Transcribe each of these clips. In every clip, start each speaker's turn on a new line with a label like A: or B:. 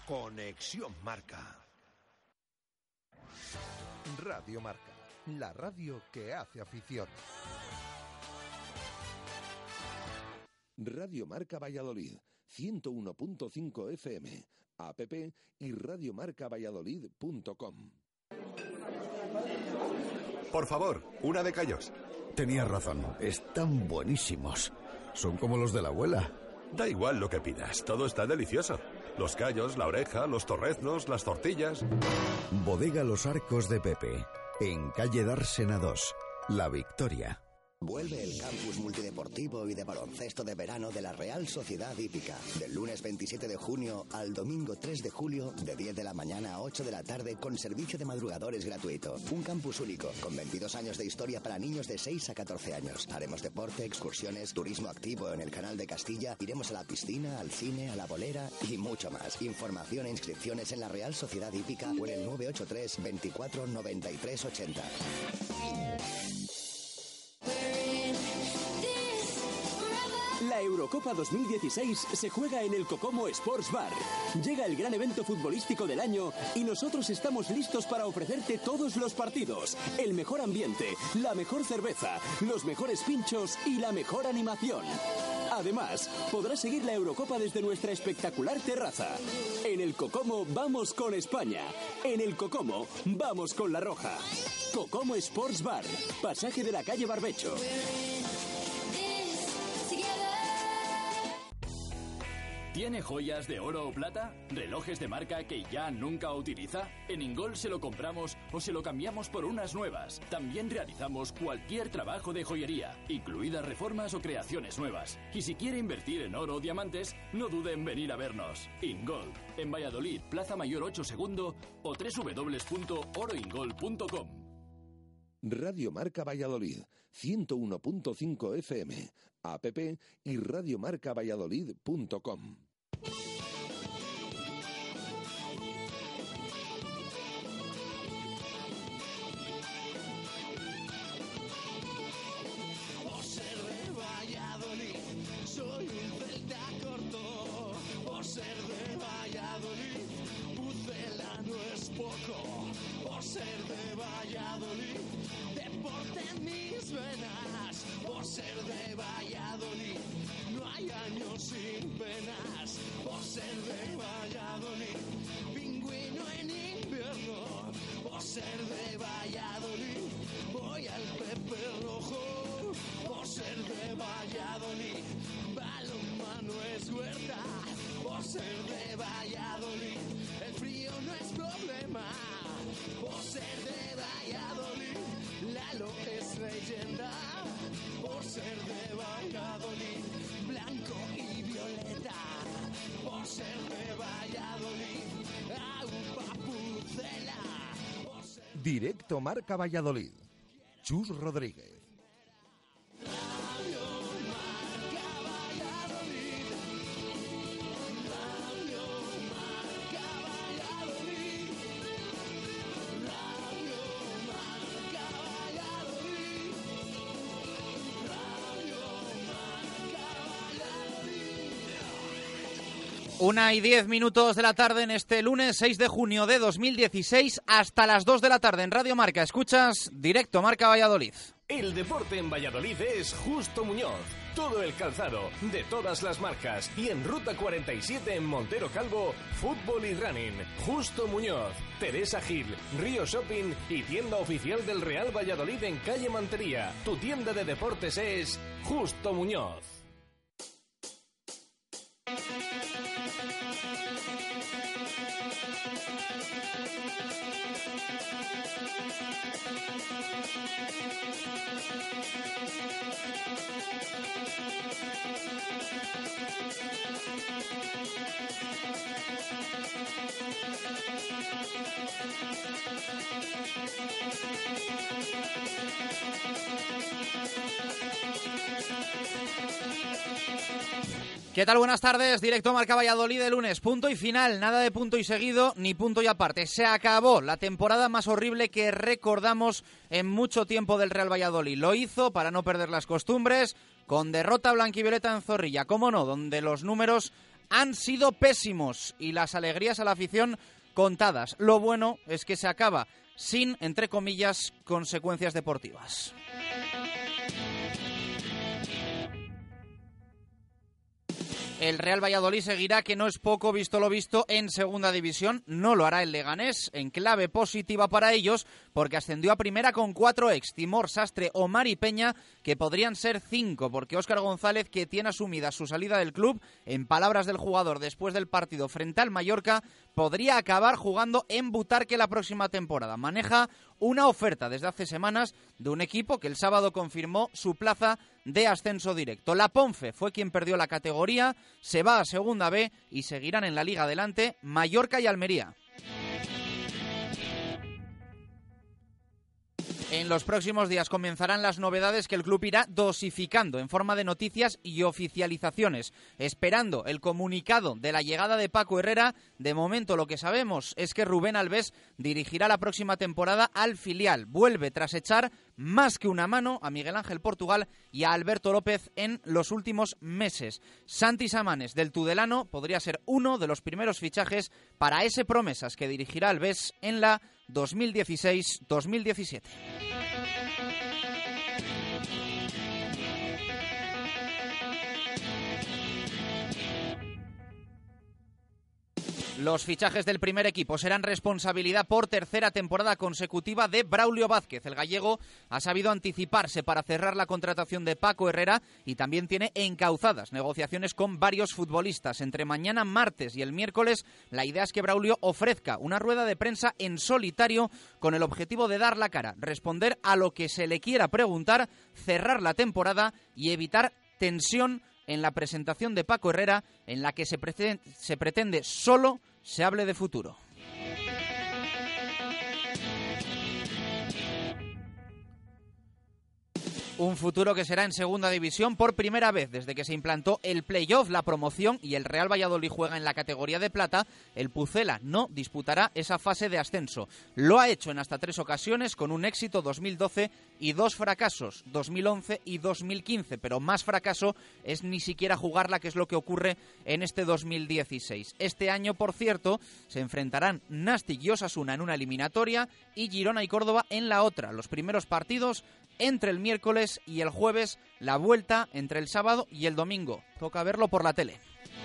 A: Conexión Marca.
B: Radio Marca, la radio que hace afición.
C: Radio Marca Valladolid, 101.5 FM, app y radiomarcavalladolid.com.
D: Por favor, una de callos.
E: Tenías razón, están buenísimos. Son como los de la abuela.
D: Da igual lo que pidas, todo está delicioso. Los callos, la oreja, los torreznos, las tortillas.
E: Bodega Los Arcos de Pepe, en calle Dársena 2, La Victoria.
F: Vuelve el campus multideportivo y de baloncesto de verano de la Real Sociedad Hípica. Del lunes 27 de junio al domingo 3 de julio, de 10 de la mañana a 8 de la tarde, con servicio de madrugadores gratuito. Un campus único, con 22 años de historia para niños de 6 a 14 años. Haremos deporte, excursiones, turismo activo en el Canal de Castilla. Iremos a la piscina, al cine, a la bolera y mucho más. Información e inscripciones en la Real Sociedad Hípica o en el 983 24 93 80.
G: La Eurocopa 2016 se juega en el Cocomo Sports Bar. Llega el gran evento futbolístico del año y nosotros estamos listos para ofrecerte todos los partidos, el mejor ambiente, la mejor cerveza, los mejores pinchos y la mejor animación. Además, podrás seguir la Eurocopa desde nuestra espectacular terraza. En el Cocomo vamos con España. En el Cocomo vamos con la Roja. Cocomo Sports Bar, pasaje de la calle Barbecho.
H: ¿Tiene joyas de oro o plata? ¿Relojes de marca que ya nunca utiliza? En Ingol se lo compramos o se lo cambiamos por unas nuevas. También realizamos cualquier trabajo de joyería, incluidas reformas o creaciones nuevas. Y si quiere invertir en oro o diamantes, no dude en venir a vernos. Ingol, en Valladolid, Plaza Mayor 8 Segundo o www.oroingol.com.
C: Radio Marca Valladolid, 101.5 FM, app y radiomarcavalladolid.com.
I: Por ser de Valladolid, soy un celta corto. Por ser de Valladolid, Pucela no es poco. Por ser de Valladolid, deporte en mis venas. Por ser de Valladolid, no hay años sin penas. Por ser de Valladolid, pingüino en invierno. Por ser de Valladolid, voy al Pepe Rojo. Por ser de Valladolid, balonmano es huerta. Por ser de Valladolid, el frío no es problema. Por ser de Valladolid, Lalo es leyenda. Por ser de Valladolid, blanco y violeta. Por ser de Valladolid, Aupa Pucela.
B: Directo Marca Valladolid. Chus Rodríguez.
J: Una y 10 minutos de la tarde en este lunes 6 de junio de 2016 hasta las 2 de la tarde en Radio Marca. Escuchas Directo Marca Valladolid.
K: El deporte en Valladolid es Justo Muñoz. Todo el calzado, de todas las marcas. Y en Ruta 47 en Montero Calvo, fútbol y running. Justo Muñoz, Teresa Gil, Río Shopping y tienda oficial del Real Valladolid en calle Mantería. Tu tienda de deportes es Justo Muñoz.
J: ¿Qué tal? Buenas tardes, Directo Marca Valladolid de lunes, punto y final, nada de punto y seguido ni punto y aparte. Se acabó la temporada más horrible que recordamos en mucho tiempo del Real Valladolid. Lo hizo para no perder las costumbres, con derrota blanquivioleta en Zorrilla, cómo no, donde los números han sido pésimos y las alegrías a la afición contadas. Lo bueno es que se acaba sin, entre comillas, consecuencias deportivas. El Real Valladolid seguirá, que no es poco visto lo visto, en segunda división. No lo hará el Leganés, en clave positiva para ellos, porque ascendió a primera con 4 ex, Timor, Sastre, Omar y Peña, que podrían ser 5, porque Óscar González, que tiene asumida su salida del club, en palabras del jugador después del partido frente al Mallorca, podría acabar jugando en Butarque la próxima temporada. Maneja una oferta desde hace semanas de un equipo que el sábado confirmó su plaza de ascenso directo. La Ponfe fue quien perdió la categoría, se va a Segunda B y seguirán en la Liga adelante Mallorca y Almería. En los próximos días comenzarán las novedades que el club irá dosificando en forma de noticias y oficializaciones, esperando el comunicado de la llegada de Paco Herrera. De momento lo que sabemos es que Rubén Alves dirigirá la próxima temporada al filial. Vuelve tras echar más que una mano a Miguel Ángel Portugal y a Alberto López en los últimos meses. Santi Samanes, del Tudelano, podría ser uno de los primeros fichajes para ese promesas que dirigirá Alves en la 2016-2017. Los fichajes del primer equipo serán responsabilidad por tercera temporada consecutiva de Braulio Vázquez. El gallego ha sabido anticiparse para cerrar la contratación de Paco Herrera y también tiene encauzadas negociaciones con varios futbolistas. Entre mañana, martes y el miércoles, la idea es que Braulio ofrezca una rueda de prensa en solitario con el objetivo de dar la cara, responder a lo que se le quiera preguntar, cerrar la temporada y evitar tensión en la presentación de Paco Herrera, en la que se pretende solo se hable de futuro. Un futuro que será en segunda división por primera vez desde que se implantó el playoff, la promoción, y el Real Valladolid juega en la categoría de plata. El Pucela no disputará esa fase de ascenso. Lo ha hecho en hasta 3 ocasiones, con un éxito 2012 y 2 fracasos, 2011 y 2015, pero más fracaso es ni siquiera jugarla, que es lo que ocurre en este 2016. Este año, por cierto, se enfrentarán Nastic y Osasuna en una eliminatoria y Girona y Córdoba en la otra. Los primeros partidos entre el miércoles y el jueves, la vuelta entre el sábado y el domingo. Toca verlo por la tele.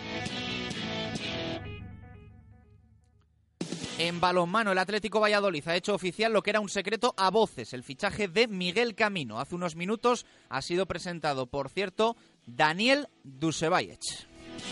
J: En balonmano, el Atlético Valladolid ha hecho oficial lo que era un secreto a voces, el fichaje de Miguel Camino. Hace unos minutos ha sido presentado, por cierto, Daniel Dusebayech.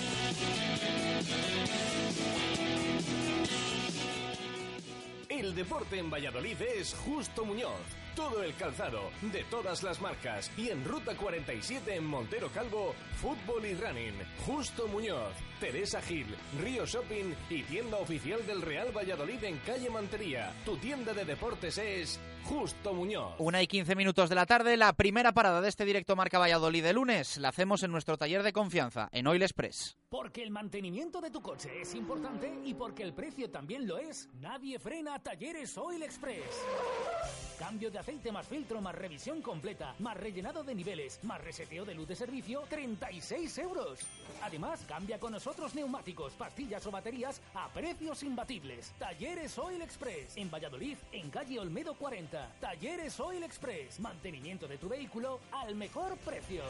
K: El deporte en Valladolid es Justo Muñoz. Todo el calzado, de todas las marcas. Y en Ruta 47 en Montero Calvo, fútbol y running. Justo Muñoz, Teresa Gil, Río Shopping y tienda oficial del Real Valladolid en calle Mantería. Tu tienda de deportes es Justo Muñoz.
J: 1:15 de la tarde, la primera parada de este directo Marca Valladolid de lunes la hacemos en nuestro taller de confianza, en Oil Express.
L: Porque el mantenimiento de tu coche es importante y porque el precio también lo es, nadie frena a Talleres Oil Express. Cambio de aceite más filtro, más revisión completa, más rellenado de niveles, más reseteo de luz de servicio, 36 euros. Además, cambia con nosotros neumáticos, pastillas o baterías a precios imbatibles. Talleres Oil Express, en Valladolid, en calle Olmedo 40. Talleres Oil Express, mantenimiento de tu vehículo al mejor precio.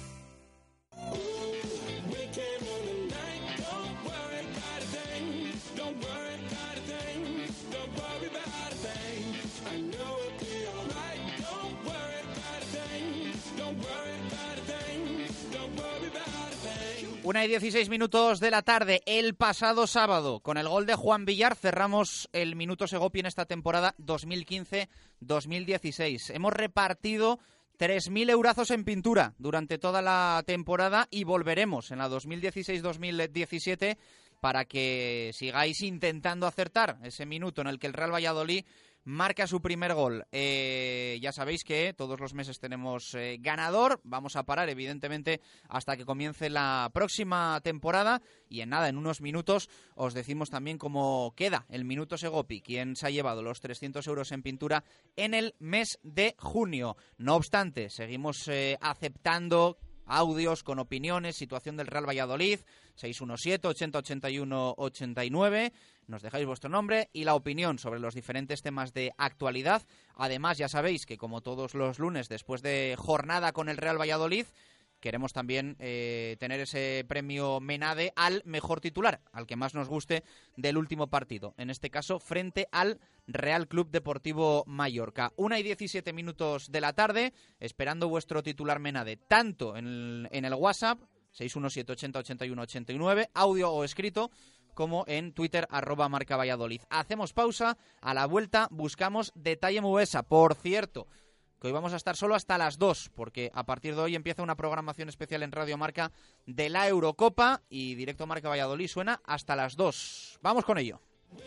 J: Una y 16 de la tarde, el pasado sábado, con el gol de Juan Villar, cerramos el Minuto Segopi en esta temporada 2015-2016. Hemos repartido 3.000 eurazos en pintura durante toda la temporada y volveremos en la 2016-2017 para que sigáis intentando acertar ese minuto en el que el Real Valladolid marca su primer gol. Ya sabéis que todos los meses tenemos ganador. Vamos a parar, evidentemente, hasta que comience la próxima temporada. Y en unos minutos os decimos también cómo queda el Minuto Segopi, quién se ha llevado los 300 euros en pintura en el mes de junio. No obstante, seguimos aceptando audios con opiniones, situación del Real Valladolid, 617 80 81 89. Nos dejáis vuestro nombre y la opinión sobre los diferentes temas de actualidad. Además, ya sabéis que como todos los lunes, después de jornada con el Real Valladolid, queremos también tener ese premio Menade al mejor titular, al que más nos guste del último partido. En este caso, frente al Real Club Deportivo Mallorca. 1:17 de la tarde, esperando vuestro titular Menade, tanto en el WhatsApp, 617 80 81 89, audio o escrito, como en Twitter, @marcavalladolid. Hacemos pausa, a la vuelta buscamos Detalle Muesa. Por cierto, que hoy vamos a estar solo hasta las 2, porque a partir de hoy empieza una programación especial en Radio Marca de la Eurocopa y Directo Marca Valladolid suena hasta las 2. Vamos con ello.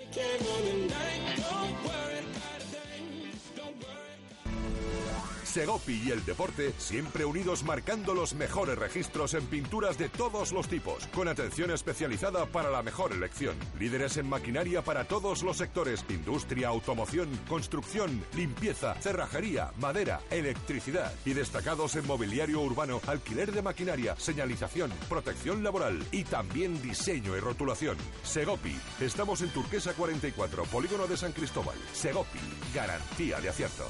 D: Segopi y el deporte siempre unidos, marcando los mejores registros en pinturas de todos los tipos, con atención especializada para la mejor elección. Líderes en maquinaria para todos los sectores: industria, automoción, construcción, limpieza, cerrajería, madera, electricidad. Y destacados en mobiliario urbano, alquiler de maquinaria, señalización, protección laboral y también diseño y rotulación. Segopi. Estamos en Turquesa 44, Polígono de San Cristóbal. Segopi. Garantía de acierto.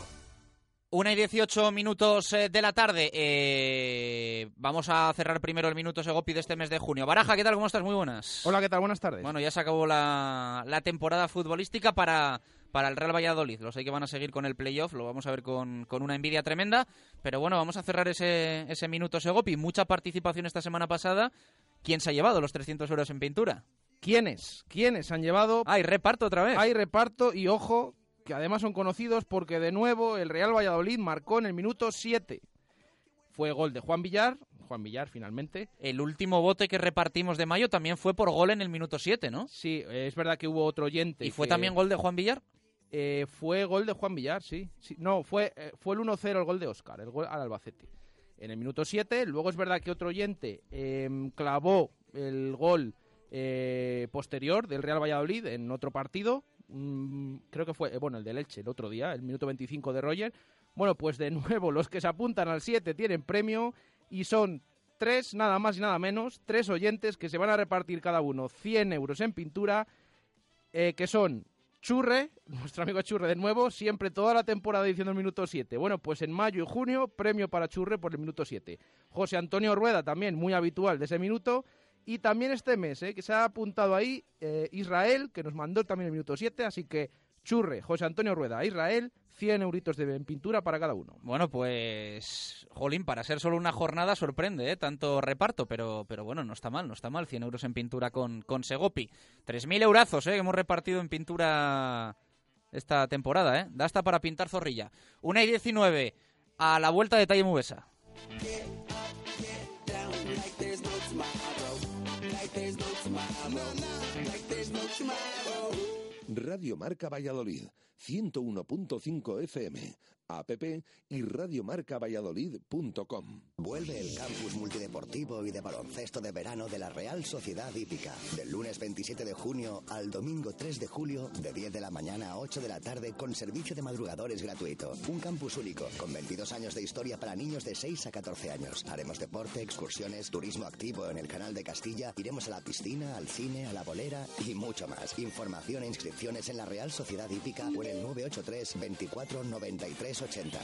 J: 1:18 de la tarde. Vamos a cerrar primero el Minuto Segopi de este mes de junio. Baraja, ¿qué tal? ¿Cómo estás? Muy buenas.
M: Hola, ¿qué tal? Buenas tardes.
J: Bueno, ya se acabó la temporada futbolística para el Real Valladolid. Los hay que van a seguir con el playoff, lo vamos a ver con una envidia tremenda. Pero bueno, vamos a cerrar ese Minuto Segopi. Mucha participación esta semana pasada. ¿Quién se ha llevado los 300 euros en pintura?
M: ¿Quiénes han llevado?
J: Hay reparto otra vez.
M: Hay reparto y ojo, que además son conocidos porque de nuevo el Real Valladolid marcó en el minuto 7. Fue gol de Juan Villar finalmente.
J: El último bote que repartimos de mayo también fue por gol en el minuto 7, ¿no?
M: Sí, es verdad que hubo otro oyente.
J: ¿Y fue también gol de Juan Villar?
M: Fue gol de Juan Villar, sí. No, fue el 1-0 el gol de Óscar, el gol al Albacete. En el minuto 7, luego es verdad que otro oyente clavó el gol posterior del Real Valladolid en otro partido. Creo que fue, el del Elche, el otro día, el minuto 25 de Roger. Bueno, pues de nuevo, los que se apuntan al 7 tienen premio y son 3, nada más y nada menos, 3 oyentes que se van a repartir cada uno 100 euros en pintura, que son Churre, nuestro amigo Churre de nuevo, siempre toda la temporada diciendo el minuto 7. Bueno, pues en mayo y junio, premio para Churre por el minuto 7. José Antonio Rueda, también muy habitual de ese minuto. Y también este mes, que se ha apuntado ahí Israel, que nos mandó también el minuto 7, así que Churre, José Antonio Rueda, Israel, 100 euritos de pintura para cada uno.
J: Bueno, pues, jolín, para ser solo una jornada sorprende, tanto reparto, pero bueno, no está mal, 100 euros en pintura con Segopi. 3.000 eurazos, que hemos repartido en pintura esta temporada, Da hasta para pintar zorrilla. 1:19, a la vuelta de Talle Mubesa.
C: Radio Marca Valladolid, 101.5 FM, app y radiomarcavalladolid.com.
F: Vuelve el campus multideportivo y de baloncesto de verano de la Real Sociedad Hípica. Del lunes 27 de junio al domingo 3 de julio, de 10 de la mañana a 8 de la tarde, con servicio de madrugadores gratuito. Un campus único, con 22 años de historia para niños de 6 a 14 años. Haremos deporte, excursiones, turismo activo en el Canal de Castilla, iremos a la piscina, al cine, a la bolera y mucho más. Información e inscripciones en la Real Sociedad Hípica o en el 983 24 93 80.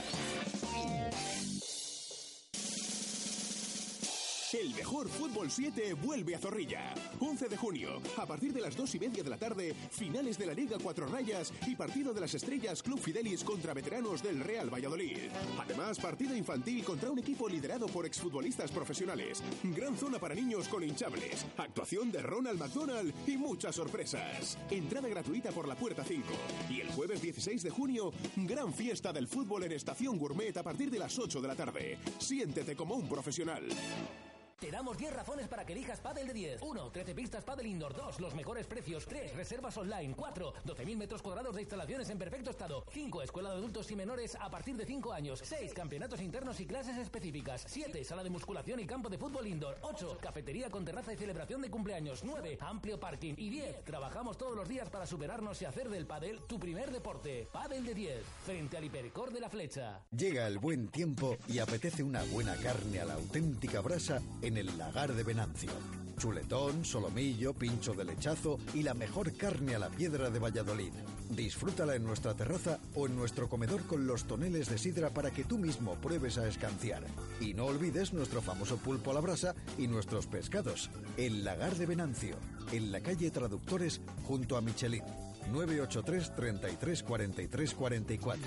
N: El mejor Fútbol 7 vuelve a Zorrilla. 11 de junio, a partir de las 2:30 de la tarde, finales de la Liga 4 Rayas y partido de las estrellas Club Fidelis contra veteranos del Real Valladolid. Además, partido infantil contra un equipo liderado por exfutbolistas profesionales. Gran zona para niños con hinchables. Actuación de Ronald McDonald y muchas sorpresas. Entrada gratuita por la puerta 5. Y el jueves 16 de junio, gran fiesta del fútbol en Estación Gourmet a partir de las 8 de la tarde. Siéntete como un profesional.
L: Te damos 10 razones para que elijas Padel de 10. 1. 13 pistas Padel Indoor. 2. Los mejores precios. 3. Reservas online. 4. 12.000 metros cuadrados de instalaciones en perfecto estado. 5. Escuela de adultos y menores a partir de 5 años. 6. Campeonatos internos y clases específicas. 7. Sala de musculación y campo de fútbol indoor. 8. Cafetería con terraza y celebración de cumpleaños. 9. Amplio parking. Y 10. Trabajamos todos los días para superarnos y hacer del pádel tu primer deporte. Padel de 10. Frente al Hipercor de la Flecha.
E: Llega el buen tiempo y apetece una buena carne a la auténtica brasa en el Lagar de Venancio. Chuletón, solomillo, pincho de lechazo y la mejor carne a la piedra de Valladolid. Disfrútala en nuestra terraza o en nuestro comedor con los toneles de sidra para que tú mismo pruebes a escanciar. Y no olvides nuestro famoso pulpo a la brasa y nuestros pescados. El Lagar de Venancio, en la calle Traductores junto a Michelin. 983 33 43 44.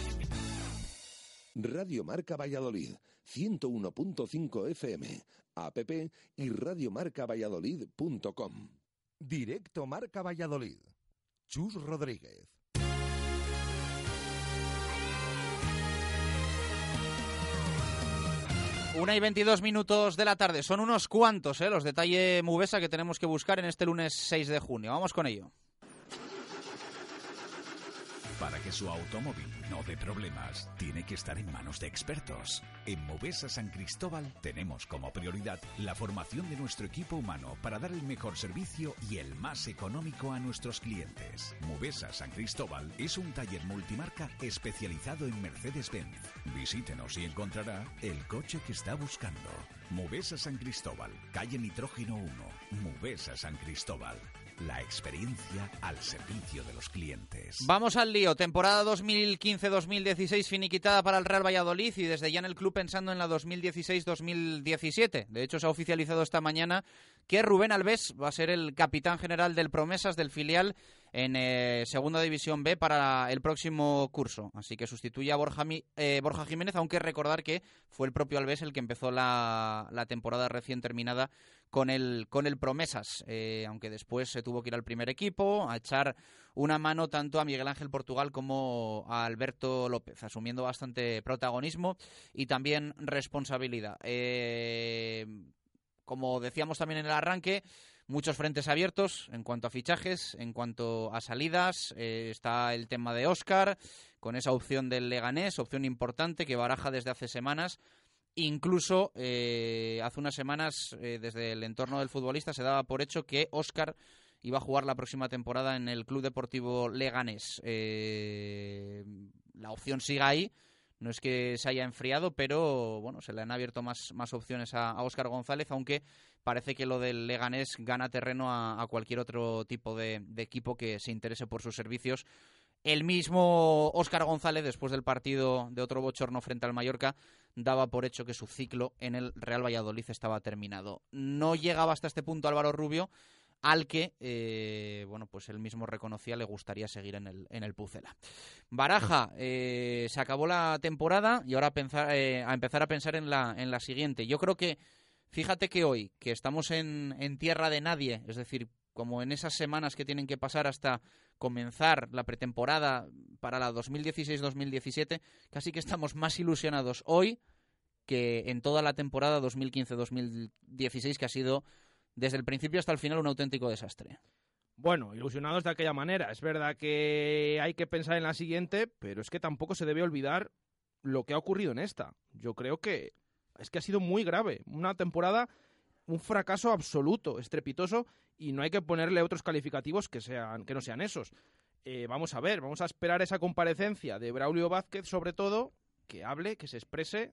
C: Radio Marca Valladolid, 101.5 FM, app y radiomarcavalladolid.com.
B: Directo Marca Valladolid. Chus Rodríguez.
J: Una y 22 minutos de la tarde. Son unos cuantos los detalles Mubesa que tenemos que buscar en este lunes 6 de junio. Vamos con ello.
O: Para que su automóvil no dé problemas, tiene que estar en manos de expertos. En Mubesa San Cristóbal tenemos como prioridad la formación de nuestro equipo humano para dar el mejor servicio y el más económico a nuestros clientes. Mubesa San Cristóbal es un taller multimarca especializado en Mercedes-Benz. Visítenos y encontrará el coche que está buscando. Mubesa San Cristóbal, calle Nitrógeno 1. Mubesa San Cristóbal. La experiencia al servicio de los clientes.
J: Vamos al lío. Temporada 2015-2016 finiquitada para el Real Valladolid y desde ya en el club pensando en la 2016-2017. De hecho, se ha oficializado esta mañana que Rubén Alves va a ser el capitán general del Promesas del filial en Segunda División B para el próximo curso. Así que sustituye a Borja Jiménez, aunque recordar que fue el propio Alves el que empezó la temporada recién terminada con el Promesas, aunque después se tuvo que ir al primer equipo a echar una mano tanto a Miguel Ángel Portugal como a Alberto López, asumiendo bastante protagonismo y también responsabilidad. Como decíamos también en el arranque, muchos frentes abiertos en cuanto a fichajes, en cuanto a salidas. Está el tema de Óscar, con esa opción del Leganés, opción importante que baraja desde hace semanas. Incluso hace unas semanas, desde el entorno del futbolista, se daba por hecho que Óscar iba a jugar la próxima temporada en el Club Deportivo Leganés. La opción sigue ahí. No es que se haya enfriado, pero bueno, se le han abierto más opciones a Óscar González, aunque parece que lo del Leganés gana terreno a cualquier otro tipo de equipo que se interese por sus servicios. El mismo Óscar González, después del partido de otro bochorno frente al Mallorca, daba por hecho que su ciclo en el Real Valladolid estaba terminado. No llegaba hasta este punto Álvaro Rubio, al que, pues él mismo reconocía le gustaría seguir en el Pucela. Baraja, se acabó la temporada y ahora a empezar a pensar en la siguiente. Yo creo que, fíjate que hoy, que estamos en tierra de nadie, es decir, como en esas semanas que tienen que pasar hasta comenzar la pretemporada para la 2016-2017, casi que estamos más ilusionados hoy que en toda la temporada 2015-2016, que ha sido desde el principio hasta el final un auténtico desastre.
M: Bueno, ilusionados de aquella manera. Es verdad que hay que pensar en la siguiente, pero es que tampoco se debe olvidar lo que ha ocurrido en esta. Yo creo que es que ha sido muy grave. Una temporada, un fracaso absoluto, estrepitoso, y no hay que ponerle otros calificativos que no sean esos. Vamos a esperar esa comparecencia de Braulio Vázquez, sobre todo, que hable, que se exprese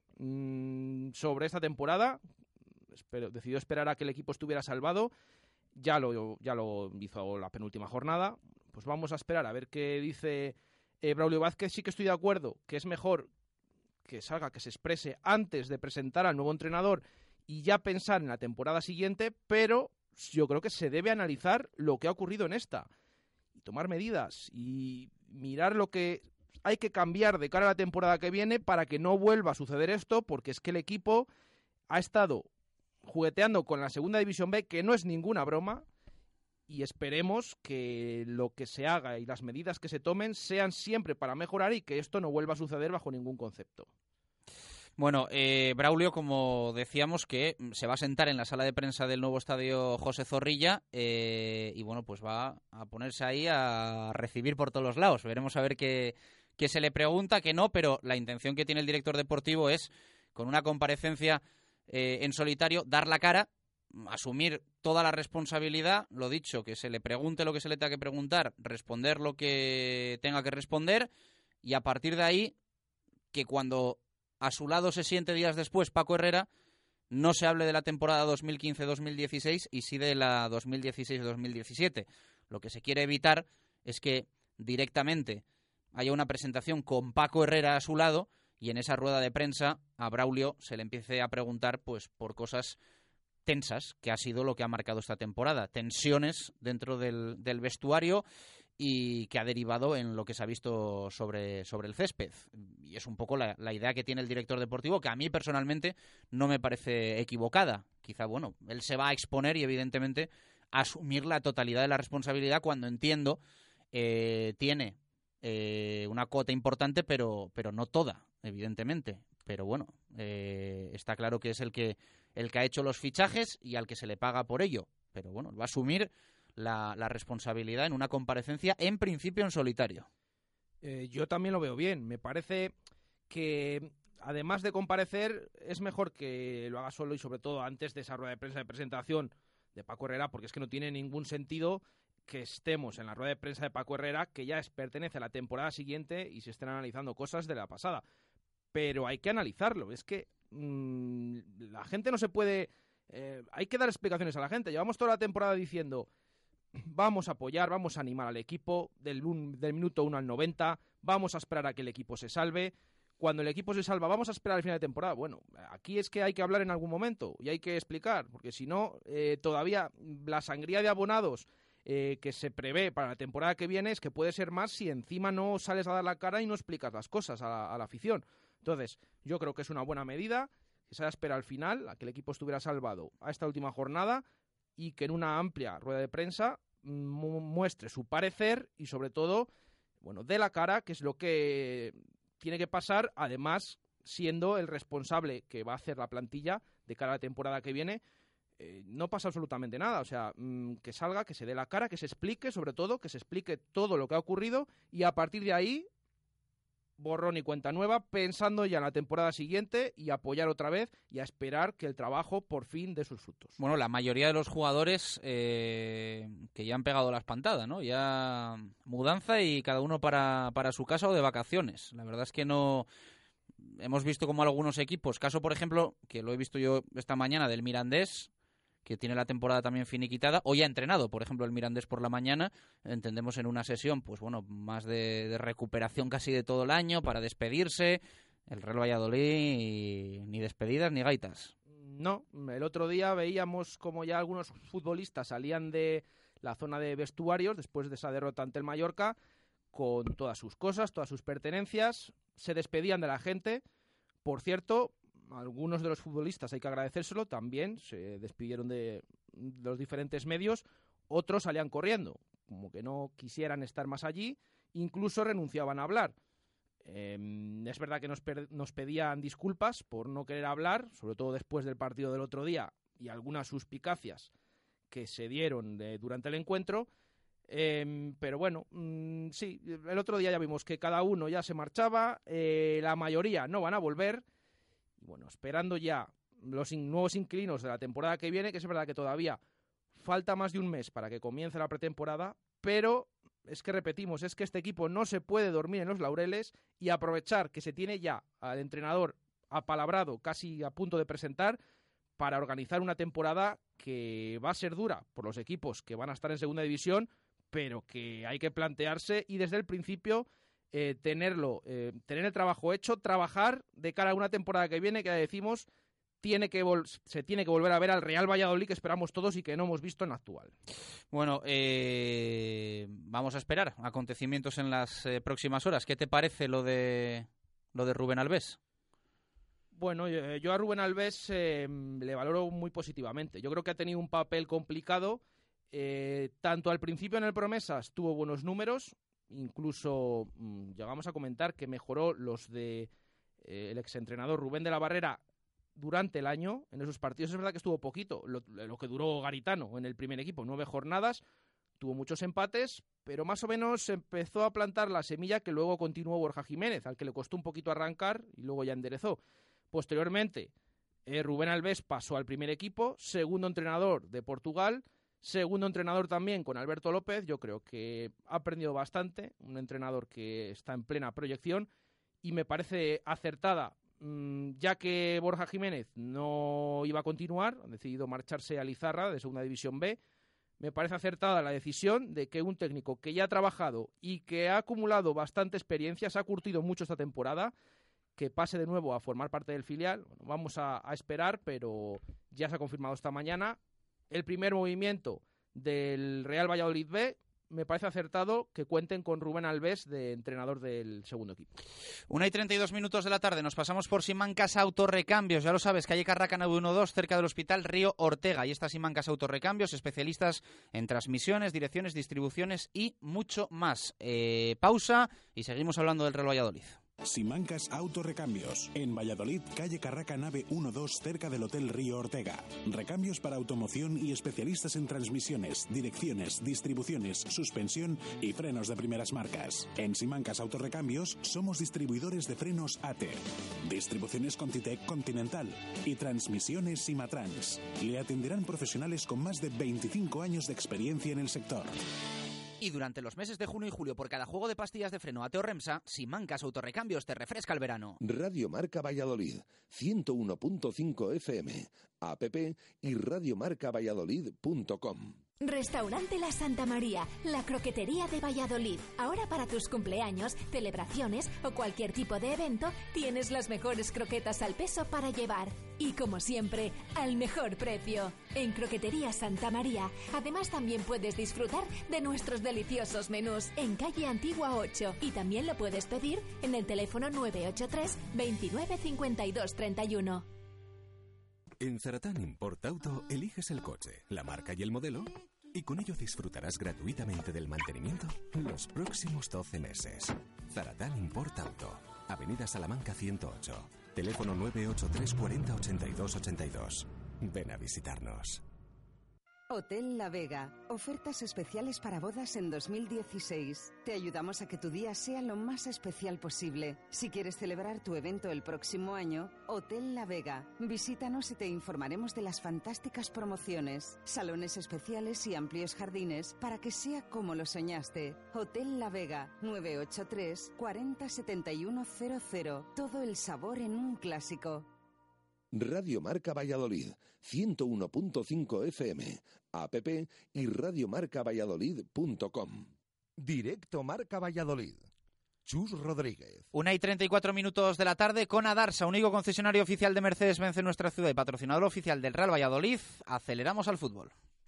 M: sobre esta temporada. Decidió esperar a que el equipo estuviera salvado. Ya lo hizo la penúltima jornada. Pues vamos a esperar a ver qué dice Braulio Vázquez. Sí que estoy de acuerdo que es mejor que salga, que se exprese antes de presentar al nuevo entrenador y ya pensar en la temporada siguiente, pero yo creo que se debe analizar lo que ha ocurrido en esta y tomar medidas y mirar lo que hay que cambiar de cara a la temporada que viene para que no vuelva a suceder esto, porque es que el equipo ha estado jugueteando con la Segunda División B, que no es ninguna broma, y esperemos que lo que se haga y las medidas que se tomen sean siempre para mejorar y que esto no vuelva a suceder bajo ningún concepto.
J: Bueno, Braulio, como decíamos, que se va a sentar en la sala de prensa del nuevo estadio José Zorrilla y bueno, pues va a ponerse ahí a recibir por todos los lados. Veremos a ver qué se le pregunta, qué no, pero la intención que tiene el director deportivo es, con una comparecencia en solitario, dar la cara, asumir toda la responsabilidad, lo dicho, que se le pregunte lo que se le tenga que preguntar, responder lo que tenga que responder y a partir de ahí, que cuando a su lado se siente días después Paco Herrera, no se hable de la temporada 2015-2016 y sí de la 2016-2017. Lo que se quiere evitar es que directamente haya una presentación con Paco Herrera a su lado y en esa rueda de prensa a Braulio se le empiece a preguntar pues por cosas tensas, que ha sido lo que ha marcado esta temporada. Tensiones dentro del vestuario y que ha derivado en lo que se ha visto sobre el césped. Y es un poco la idea que tiene el director deportivo, que a mí personalmente no me parece equivocada. Quizá, bueno, él se va a exponer y evidentemente asumir la totalidad de la responsabilidad cuando entiendo tiene una cuota importante, pero no toda, evidentemente. Pero bueno, está claro que es el que ha hecho los fichajes y al que se le paga por ello. Pero bueno, va a asumir la responsabilidad en una comparecencia, en principio en solitario.
M: Yo también lo veo bien. Me parece que, además de comparecer, es mejor que lo haga solo y sobre todo antes de esa rueda de prensa de presentación de Paco Herrera, porque es que no tiene ningún sentido que estemos en la rueda de prensa de Paco Herrera, que ya pertenece a la temporada siguiente y se estén analizando cosas de la pasada. Pero hay que analizarlo. Es que la gente no se puede... hay que dar explicaciones a la gente. Llevamos toda la temporada diciendo... Vamos a apoyar, vamos a animar al equipo del minuto 1 al 90, vamos a esperar a que el equipo se salve. Cuando el equipo se salva, vamos a esperar al final de temporada. Bueno, aquí es que hay que hablar en algún momento y hay que explicar, porque si no, todavía la sangría de abonados que se prevé para la temporada que viene es que puede ser más si encima no sales a dar la cara y no explicas las cosas a la afición. Entonces, yo creo que es una buena medida, que se haya esperado al final, a que el equipo estuviera salvado a esta última jornada, y que en una amplia rueda de prensa muestre su parecer y sobre todo, bueno, dé la cara, que es lo que tiene que pasar, además siendo el responsable que va a hacer la plantilla de cara a la temporada que viene. No pasa absolutamente nada, o sea, que salga, que se dé la cara, que se explique, sobre todo, que se explique todo lo que ha ocurrido y a partir de ahí borrón y cuenta nueva, pensando ya en la temporada siguiente y apoyar otra vez y a esperar que el trabajo por fin dé sus frutos.
J: Bueno, la mayoría de los jugadores que ya han pegado la espantada, ¿no? Ya mudanza y cada uno para su casa o de vacaciones. La verdad es que no... Hemos visto como algunos equipos, caso por ejemplo, que lo he visto yo esta mañana, del Mirandés, que tiene la temporada también finiquitada. Hoy ha entrenado, por ejemplo, el Mirandés por la mañana. Entendemos en una sesión, pues bueno, más de recuperación casi de todo el año para despedirse. El Real Valladolid ni despedidas ni gaitas.
M: No, el otro día veíamos como ya algunos futbolistas salían de la zona de vestuarios después de esa derrota ante el Mallorca con todas sus cosas, todas sus pertenencias. Se despedían de la gente. Por cierto, algunos de los futbolistas, hay que agradecérselo, también se despidieron de los diferentes medios, otros salían corriendo, como que no quisieran estar más allí, incluso renunciaban a hablar. Es verdad que nos pedían disculpas por no querer hablar, sobre todo después del partido del otro día y algunas suspicacias que se dieron durante el encuentro, pero bueno, sí, el otro día ya vimos que cada uno ya se marchaba, la mayoría no van a volver. Bueno, esperando ya los nuevos inquilinos de la temporada que viene, que es verdad que todavía falta más de un mes para que comience la pretemporada, pero es que repetimos, es que este equipo no se puede dormir en los laureles y aprovechar que se tiene ya al entrenador apalabrado, casi a punto de presentar, para organizar una temporada que va a ser dura por los equipos que van a estar en segunda división, pero que hay que plantearse y desde el principio tener el trabajo hecho, trabajar de cara a una temporada que viene, que ya decimos, se tiene que volver a ver al Real Valladolid que esperamos todos y que no hemos visto en la actual.
J: Bueno, vamos a esperar acontecimientos en las próximas horas. ¿Qué te parece lo de Rubén Albés?
M: Bueno, yo a Rubén Albés le valoro muy positivamente. Yo creo que ha tenido un papel complicado. Tanto al principio en el Promesas tuvo buenos números, incluso llegamos a comentar que mejoró los de el exentrenador Rubén de la Barrera durante el año. En esos partidos es verdad que estuvo poquito, lo que duró Garitano en el primer equipo, 9 jornadas, tuvo muchos empates, pero más o menos empezó a plantar la semilla que luego continuó Borja Jiménez, al que le costó un poquito arrancar y luego ya enderezó. Posteriormente, Rubén Albés pasó al primer equipo, segundo entrenador de Portugal, segundo entrenador también con Alberto López. Yo creo que ha aprendido bastante, un entrenador que está en plena proyección, y me parece acertada, ya que Borja Jiménez no iba a continuar, ha decidido marcharse a Lizarra de Segunda División B. Me parece acertada la decisión de que un técnico que ya ha trabajado y que ha acumulado bastante experiencia, se ha curtido mucho esta temporada, que pase de nuevo a formar parte del filial. Bueno, vamos a esperar, pero ya se ha confirmado esta mañana. El primer movimiento del Real Valladolid B, me parece acertado que cuenten con Rubén Albés de entrenador del segundo equipo.
J: 1:32 de la tarde, nos pasamos por Simancas Autorrecambios. Ya lo sabes, calle Carraca 912, cerca del Hospital Río Ortega. Y está Simancas Autorrecambios, especialistas en transmisiones, direcciones, distribuciones y mucho más. Pausa y seguimos hablando del Real Valladolid.
N: Simancas Autorrecambios, en Valladolid, calle Carraca nave 12, cerca del Hotel Río Ortega. Recambios para automoción y especialistas en transmisiones, direcciones, distribuciones, suspensión y frenos de primeras marcas. En Simancas Autorrecambios somos distribuidores de frenos AT, distribuciones Contitec Continental y transmisiones Simatrans. Le atenderán profesionales con más de 25 años de experiencia en el sector.
J: Y durante los meses de junio y julio, por cada juego de pastillas de freno AT o Remsa, Simancas Autorrecambios te refresca el verano.
C: Radio Marca Valladolid, 101.5 FM, app y radiomarcavalladolid.com.
P: Restaurante La Santa María, la croquetería de Valladolid. Ahora para tus cumpleaños, celebraciones o cualquier tipo de evento, tienes las mejores croquetas al peso para llevar. Y como siempre, al mejor precio. En Croquetería Santa María. Además también puedes disfrutar de nuestros deliciosos menús en calle Antigua 8. Y también lo puedes pedir en el teléfono 983 29 52 31.
Q: En Zaratán Import Auto eliges el coche, la marca y el modelo, y con ello disfrutarás gratuitamente del mantenimiento los próximos 12 meses. Zaratán Import Auto, Avenida Salamanca 108, teléfono 983 40 82 82. Ven a visitarnos.
R: Hotel La Vega. Ofertas especiales para bodas en 2016. Te ayudamos a que tu día sea lo más especial posible. Si quieres celebrar tu evento el próximo año, Hotel La Vega. Visítanos y te informaremos de las fantásticas promociones, salones especiales y amplios jardines para que sea como lo soñaste. Hotel La Vega, 983 40 71 00. Todo el sabor en un clásico.
C: Radio Marca Valladolid, 101.5 FM, app y radiomarcavalladolid.com.
B: Directo Marca Valladolid. Chus Rodríguez.
J: 1:34 de la tarde con Adarsa, único concesionario oficial de Mercedes-Benz en nuestra ciudad y patrocinador oficial del Real Valladolid. Aceleramos al fútbol.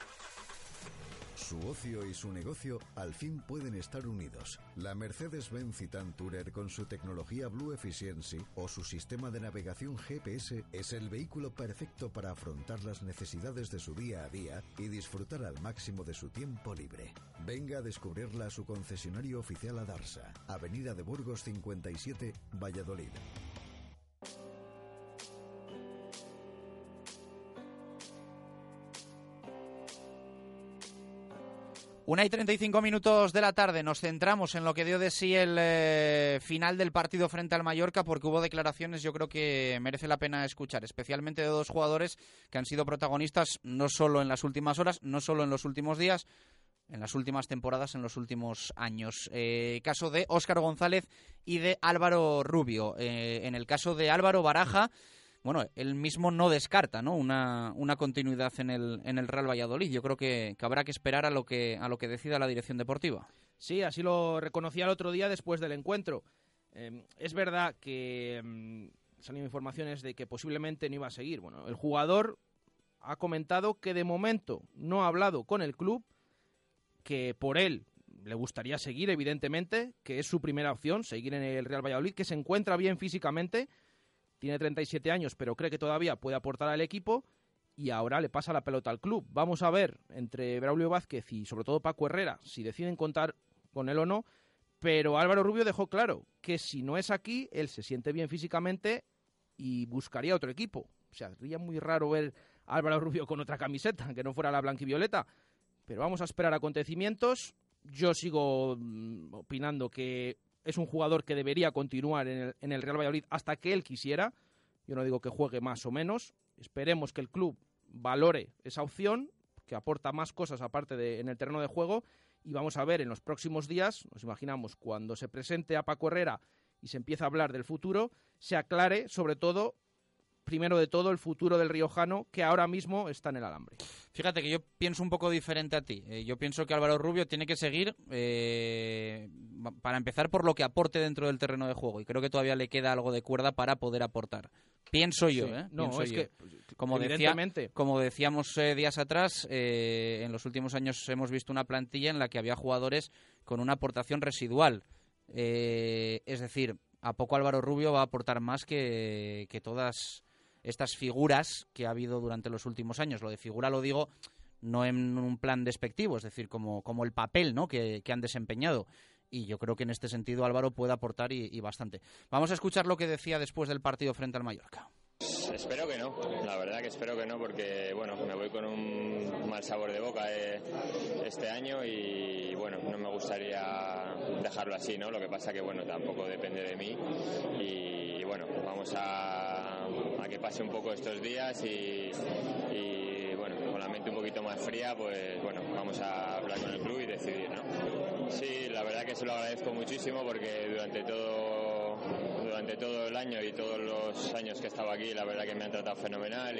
E: Su ocio y su negocio al fin pueden estar unidos. La Mercedes-Benz Citan Tourer con su tecnología Blue Efficiency o su sistema de navegación GPS es el vehículo perfecto para afrontar las necesidades de su día a día y disfrutar al máximo de su tiempo libre. Venga a descubrirla a su concesionario oficial Adarsa, Avenida de Burgos 57, Valladolid.
J: 1:35 de la tarde, nos centramos en lo que dio de sí el final del partido frente al Mallorca, porque hubo declaraciones, yo creo que merece la pena escuchar, especialmente de dos jugadores que han sido protagonistas no solo en las últimas horas, no solo en los últimos días, en las últimas temporadas, en los últimos años. Caso de Óscar González y de Álvaro Rubio. En el caso de Álvaro Baraja, bueno, él mismo no descarta, ¿no?, una continuidad en el Real Valladolid. Yo creo que habrá que esperar a lo que decida la dirección deportiva.
M: Sí, así lo reconocía el otro día después del encuentro. Es verdad que salieron informaciones de que posiblemente no iba a seguir. Bueno, el jugador ha comentado que de momento no ha hablado con el club, que por él le gustaría seguir, evidentemente, que es su primera opción, seguir en el Real Valladolid, que se encuentra bien físicamente. Tiene 37 años, pero cree que todavía puede aportar al equipo y ahora le pasa la pelota al club. Vamos a ver entre Braulio Vázquez y sobre todo Paco Herrera si deciden contar con él o no, Pero Álvaro Rubio dejó claro que si no es aquí, él se siente bien físicamente y buscaría otro equipo. O sea, sería muy raro ver a Álvaro Rubio con otra camiseta, que no fuera la blanquivioleta. Pero vamos a esperar acontecimientos. Yo sigo opinando que es un jugador que debería continuar en el Real Valladolid hasta que él quisiera. Yo no digo que juegue más o menos. Esperemos que el club valore esa opción, que aporta más cosas aparte en el terreno de juego. Y vamos a ver en los próximos días, nos imaginamos, cuando se presente a Paco Herrera y se empiece a hablar del futuro, se aclare sobre todo, primero de todo, el futuro del riojano, que ahora mismo está en el alambre.
J: Fíjate que yo pienso un poco diferente a ti. Yo pienso que Álvaro Rubio tiene que seguir, para empezar, por lo que aporte dentro del terreno de juego. Y creo que todavía le queda algo de cuerda para poder aportar. Pienso yo,
M: sí.
J: No,
M: pienso
J: es
M: yo.
J: Que, como decíamos días atrás, en los últimos años hemos visto una plantilla en la que había jugadores con una aportación residual. Es decir, a poco Álvaro Rubio va a aportar más que todas estas figuras que ha habido durante los últimos años. Lo de figura lo digo no en un plan despectivo, es decir, como el papel, ¿no?, que han desempeñado. Y yo creo que en este sentido Álvaro puede aportar y bastante. Vamos a escuchar lo que decía después del partido frente al Mallorca.
S: Espero que no, la verdad que espero que no, porque bueno, me voy con un mal sabor de boca este año y bueno, no me gustaría dejarlo así, ¿no? Lo que pasa que bueno, tampoco depende de mí y bueno, vamos a que pase un poco estos días y bueno, con la mente un poquito más fría, pues bueno, vamos a hablar con el club y decidir, ¿no? Sí, la verdad que se lo agradezco muchísimo porque durante todo el año y todos los años que he estado aquí, la verdad que me han tratado fenomenal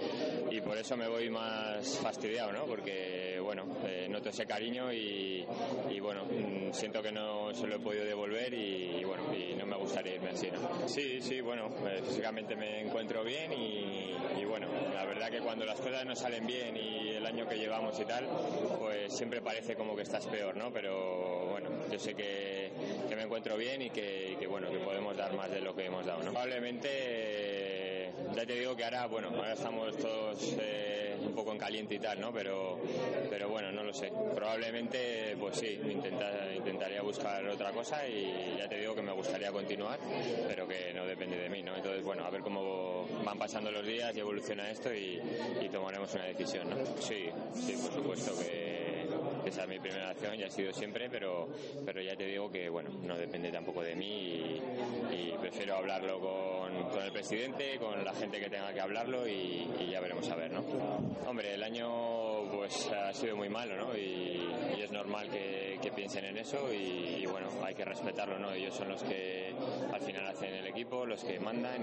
S: y por eso me voy más fastidiado, ¿no? Porque bueno, noto ese cariño y bueno, siento que no se lo he podido devolver y bueno, y no me gustaría irme así, ¿no? Sí, bueno, físicamente me encuentro bien y bueno, la verdad que cuando las cosas no salen bien y el año que llevamos y tal, pues siempre parece como que estás peor, ¿no? Pero bueno, yo sé que me encuentro bien y que bueno, que podemos dar más de lo que hemos dado, ¿no? Probablemente, ya te digo que ahora estamos todos un poco en caliente y tal, ¿no? Pero bueno, no lo sé. Probablemente, pues sí, intentaría buscar otra cosa y ya te digo que me gustaría continuar, pero que no depende de mí, ¿no? Entonces, bueno, a ver cómo van pasando los días y evoluciona esto y tomaremos una decisión, ¿no? Sí, por supuesto que esa es mi primera acción, ya ha sido siempre, pero ya te digo que bueno, no depende tampoco de mí y prefiero hablarlo con el presidente, con la gente que tenga que hablarlo y ya veremos a ver, ¿no? Hombre, el año pues ha sido muy malo, ¿no? Y es normal que piensen en eso y bueno, hay que respetarlo, ¿no? Ellos son los que al final hacen el equipo, los que mandan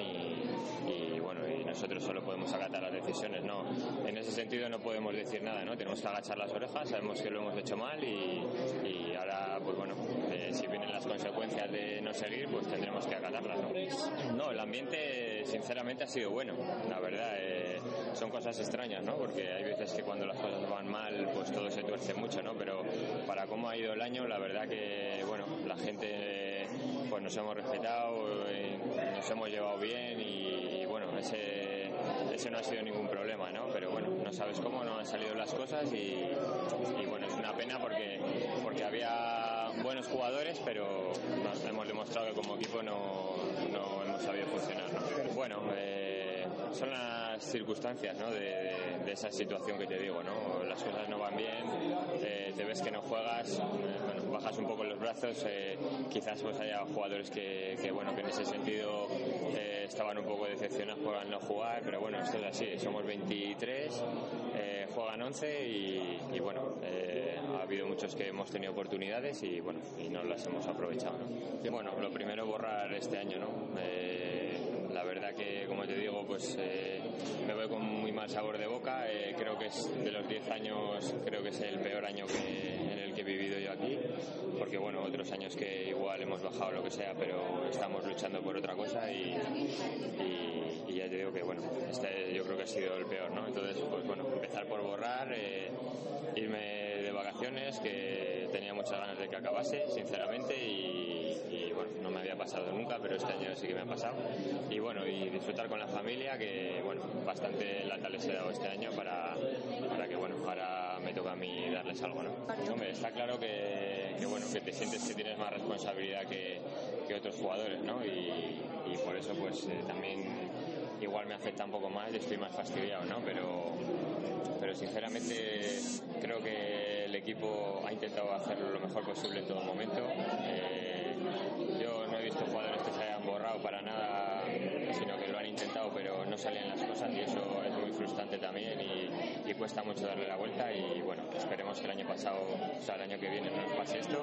S: y bueno, y nosotros solo podemos acatar las decisiones, ¿no? En ese sentido no podemos decir nada, ¿no? Tenemos que agachar las orejas, sabemos que lo hemos hecho mal y ahora, pues bueno, si vienen las consecuencias de no seguir, pues tendremos que acatarlas, ¿no? No, el ambiente sinceramente ha sido bueno, la verdad, son cosas extrañas, ¿no? Porque hay veces que cuando las cosas van mal, pues todo se tuerce mucho, ¿no? Pero para cómo ha ido el año, la verdad que, bueno, la gente, pues nos hemos respetado, nos hemos llevado bien y bueno, ese no ha sido ningún problema, ¿no? Pero bueno, no sabes cómo no han salido las cosas y bueno, es una pena porque había buenos jugadores, pero nos hemos demostrado que como equipo no hemos sabido funcionar, ¿no? Bueno, son las circunstancias, ¿no? de esa situación que te digo, ¿no? Las cosas no van bien, te ves que no juegas, bueno, bajas un poco los brazos, quizás pues haya jugadores que bueno, que en ese sentido estaban un poco decepcionados por no jugar, pero bueno, esto es así, somos 23, juegan 11 y bueno, ha habido muchos que hemos tenido oportunidades y bueno, y no las hemos aprovechado, ¿no? Y bueno, lo primero borrar este año, ¿no? La verdad que, como te digo, pues me voy con muy mal sabor de boca. Creo que es de los 10 años, creo que es el peor año en el que he vivido yo aquí, porque bueno, otros años que igual hemos bajado lo que sea, pero estamos luchando por otra cosa y ya te digo que bueno, este yo creo que ha sido el peor, ¿no? Entonces, pues bueno, empezar por borrar, irme de vacaciones, que tenía muchas ganas de que acabase, sinceramente, y bueno, no me había pasado nunca, pero este año sí que me ha pasado. Y bueno, y disfrutar con la familia, que bueno, bastante lata les he dado este año para que bueno, ahora me toca a mí darles algo, ¿no? Hombre, está claro que bueno, que te sientes que tienes más responsabilidad que otros jugadores, ¿no? Y por eso pues también igual me afecta un poco más y estoy más fastidiado, ¿no? Pero sinceramente creo que el equipo ha intentado hacerlo lo mejor posible en todo momento. Yo no he visto jugadores que se hayan borrado para nada, sino que lo han intentado, pero no salían las cosas, y eso es muy frustrante también y cuesta mucho darle la vuelta. Y bueno, esperemos que el año que viene no nos pase esto,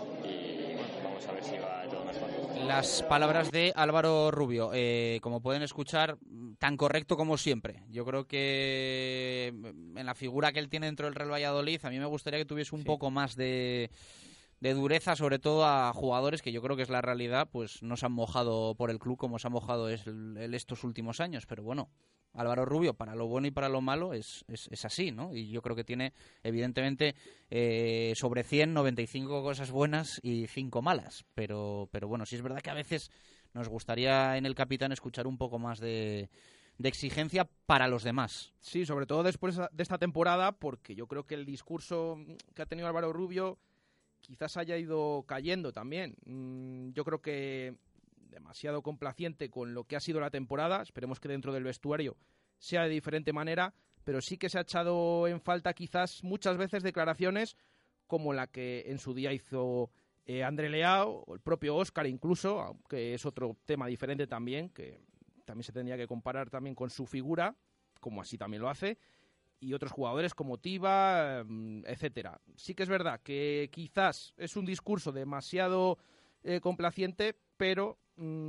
S: y bueno, vamos a ver si va todo mejor.
J: Las palabras de Álvaro Rubio, como pueden escuchar, tan correcto como siempre. Yo creo que en la figura que él tiene dentro del Real Valladolid, a mí me gustaría que tuviese un poco más de dureza, sobre todo a jugadores que yo creo que es la realidad, pues no se han mojado por el club como se ha mojado estos últimos años. Pero bueno, Álvaro Rubio, para lo bueno y para lo malo, es así, ¿no? Y yo creo que tiene, evidentemente, sobre 100, 95 cosas buenas y 5 malas. Pero bueno, sí es verdad que a veces nos gustaría en el capitán escuchar un poco más de exigencia para los demás.
M: Sí, sobre todo después de esta temporada, porque yo creo que el discurso que ha tenido Álvaro Rubio quizás haya ido cayendo también. Yo creo que demasiado complaciente con lo que ha sido la temporada. Esperemos que dentro del vestuario sea de diferente manera, pero sí que se ha echado en falta quizás muchas veces declaraciones como la que en su día hizo André Leao, o el propio Óscar incluso, aunque es otro tema diferente también, que también se tendría que comparar también con su figura, como así también lo hace, y otros jugadores como Tiba, etcétera. Sí que es verdad que quizás es un discurso demasiado complaciente, pero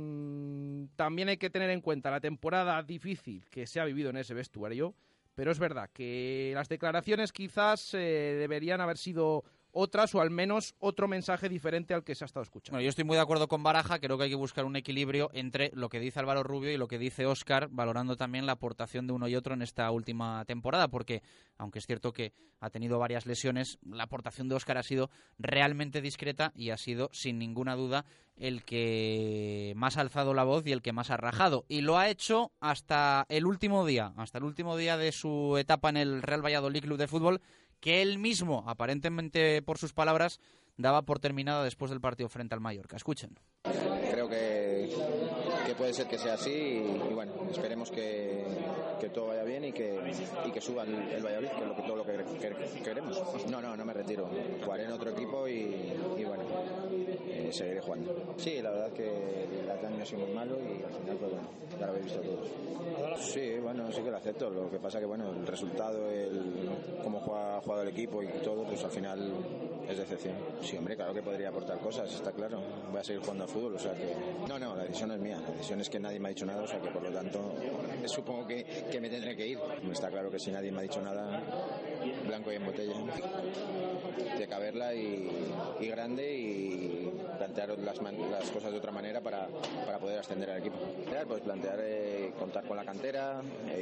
M: también hay que tener en cuenta la temporada difícil que se ha vivido en ese vestuario. Pero es verdad que las declaraciones quizás deberían haber sido otras, o al menos otro mensaje diferente al que se ha estado escuchando.
J: Bueno, yo estoy muy de acuerdo con Baraja. Creo que hay que buscar un equilibrio entre lo que dice Álvaro Rubio y lo que dice Óscar, valorando también la aportación de uno y otro en esta última temporada, porque aunque es cierto que ha tenido varias lesiones, la aportación de Óscar ha sido realmente discreta y ha sido, sin ninguna duda, el que más ha alzado la voz y el que más ha rajado. Y lo ha hecho hasta el último día de su etapa en el Real Valladolid Club de Fútbol, que él mismo, aparentemente por sus palabras, daba por terminada después del partido frente al Mallorca. Escuchen.
T: Creo que puede ser que sea así y bueno, esperemos que todo vaya bien y que suba el Valladolid, que es todo lo que queremos. No me retiro. Jugaré en otro equipo y bueno, seguiré jugando. Sí, la verdad que el año ha sido muy malo y al final, pues bueno, ya lo habéis visto todos. Sí, bueno, sí que lo acepto. Lo que pasa que bueno, el resultado, cómo ha jugado el equipo y todo, pues al final es decepción. Sí, hombre, claro que podría aportar cosas, está claro. Voy a seguir jugando al fútbol, o sea que... No, la decisión no es mía. La decisión es que nadie me ha dicho nada, o sea que por lo tanto supongo que me tendré que ir. Está claro que si nadie me ha dicho nada, blanco y en botella. Tiene que haberla y grande y plantear las cosas de otra manera para poder ascender al equipo. Pues plantear contar con la cantera,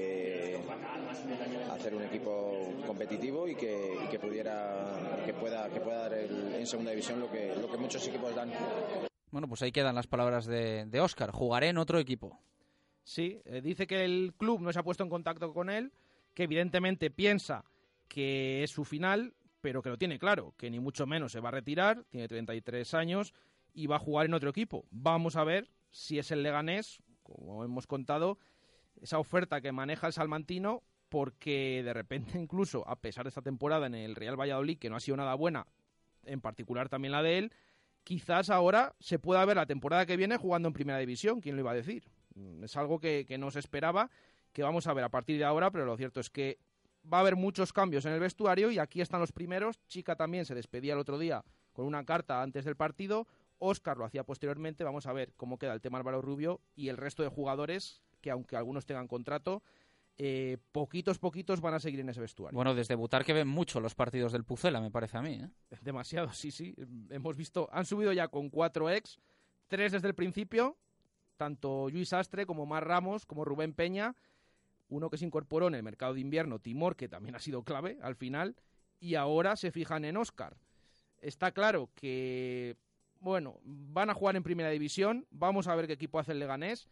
T: hacer un equipo competitivo y que pueda dar en segunda división lo que muchos equipos dan.
J: Bueno, pues ahí quedan las palabras de Óscar. Jugaré en otro equipo.
M: Sí, dice que el club no se ha puesto en contacto con él, que evidentemente piensa que es su final, pero que lo tiene claro, que ni mucho menos se va a retirar, tiene 33 años y va a jugar en otro equipo. Vamos a ver si es el Leganés, como hemos contado, esa oferta que maneja el salmantino, porque de repente incluso, a pesar de esta temporada en el Real Valladolid, que no ha sido nada buena, en particular también la de él, quizás ahora se pueda ver la temporada que viene jugando en Primera División, ¿quién lo iba a decir? Es algo que no se esperaba, que vamos a ver a partir de ahora, pero lo cierto es que va a haber muchos cambios en el vestuario y aquí están los primeros. Chica también se despedía el otro día con una carta antes del partido, Óscar lo hacía posteriormente. Vamos a ver cómo queda el tema Álvaro Rubio y el resto de jugadores, que aunque algunos tengan contrato, poquitos van a seguir en ese vestuario.
J: Bueno, desde debutar que ven mucho los partidos del Pucela, me parece a mí, ¿eh?
M: Demasiado, sí. Hemos visto, han subido ya con 4 ex, 3 desde el principio, tanto Lluís Astre como Mar Ramos, como Rubén Peña, uno que se incorporó en el mercado de invierno, Timor, que también ha sido clave al final, y ahora se fijan en Óscar. Está claro que bueno, van a jugar en Primera División, vamos a ver qué equipo hace el Leganés,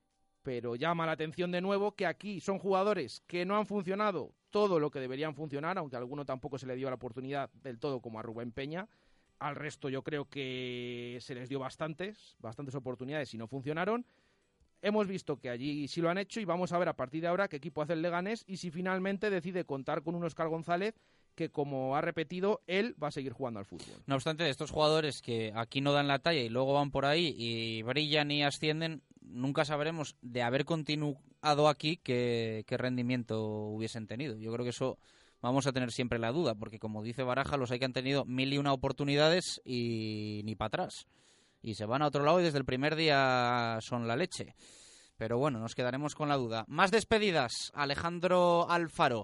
M: pero llama la atención de nuevo que aquí son jugadores que no han funcionado todo lo que deberían funcionar, aunque a alguno tampoco se le dio la oportunidad del todo, como a Rubén Peña. Al resto yo creo que se les dio bastantes oportunidades y no funcionaron. Hemos visto que allí sí lo han hecho y vamos a ver a partir de ahora qué equipo hace el Leganés y si finalmente decide contar con un Óscar González que, como ha repetido, él va a seguir jugando al fútbol.
J: No obstante, de estos jugadores que aquí no dan la talla y luego van por ahí y brillan y ascienden, nunca sabremos de haber continuado aquí qué rendimiento hubiesen tenido. Yo creo que eso vamos a tener siempre la duda, porque como dice Baraja, los hay que han tenido 1001 oportunidades y ni para atrás. Y se van a otro lado y desde el primer día son la leche. Pero bueno, nos quedaremos con la duda. Más despedidas. Alejandro Alfaro.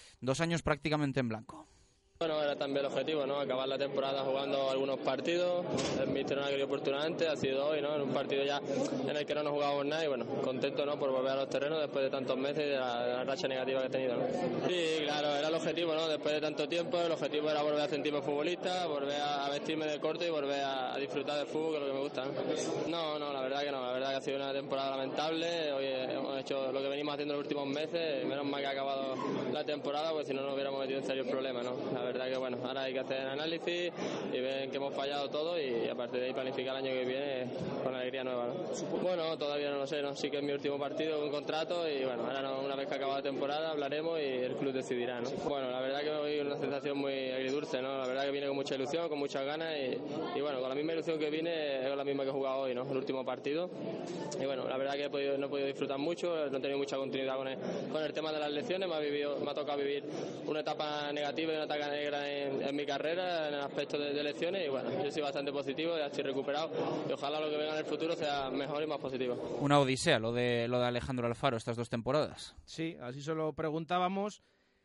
J: 2 años prácticamente en blanco.
U: Bueno, era también el objetivo, ¿no? Acabar la temporada jugando algunos partidos. El míster no ha querido oportunamente, ha sido hoy, ¿no? En un partido ya en el que no nos jugábamos nada y bueno, contento, ¿no? Por volver a los terrenos después de tantos meses y de la racha negativa que he tenido, ¿no? Sí, claro, era el objetivo, ¿no? Después de tanto tiempo, el objetivo era volver a sentirme futbolista, volver a vestirme de corto y volver a disfrutar del fútbol, que es lo que me gusta, ¿no? No, la verdad que no, la verdad que ha sido una temporada lamentable. Hoy hemos hecho lo que venimos haciendo en los últimos meses, menos mal que ha acabado la temporada, porque si no nos hubiéramos metido en serios problemas, ¿no? La verdad que bueno, ahora hay que hacer análisis y ver que hemos fallado todo y a partir de ahí planificar el año que viene con alegría nueva, ¿no? Bueno, todavía no lo sé, ¿no? Sí que es mi último partido con contrato y bueno, ahora no, una vez que acabe la temporada hablaremos y el club decidirá, ¿no? Bueno, la verdad que hoy una sensación muy agridulce, ¿no? La verdad que viene con mucha ilusión, con muchas ganas y bueno, con la misma ilusión que vine es la misma que he jugado hoy, ¿no? El último partido y bueno, la verdad que no he podido disfrutar mucho, no he tenido mucha continuidad con el tema de las lecciones, me ha tocado vivir una etapa negativa y una etapa negra en mi carrera en el aspecto de elecciones y bueno, yo soy bastante positivo, ya estoy recuperado y ojalá lo que venga en el futuro sea mejor y más positivo.
J: Una odisea lo de Alejandro Alfaro estas 2 temporadas.
M: Sí, así se lo preguntábamos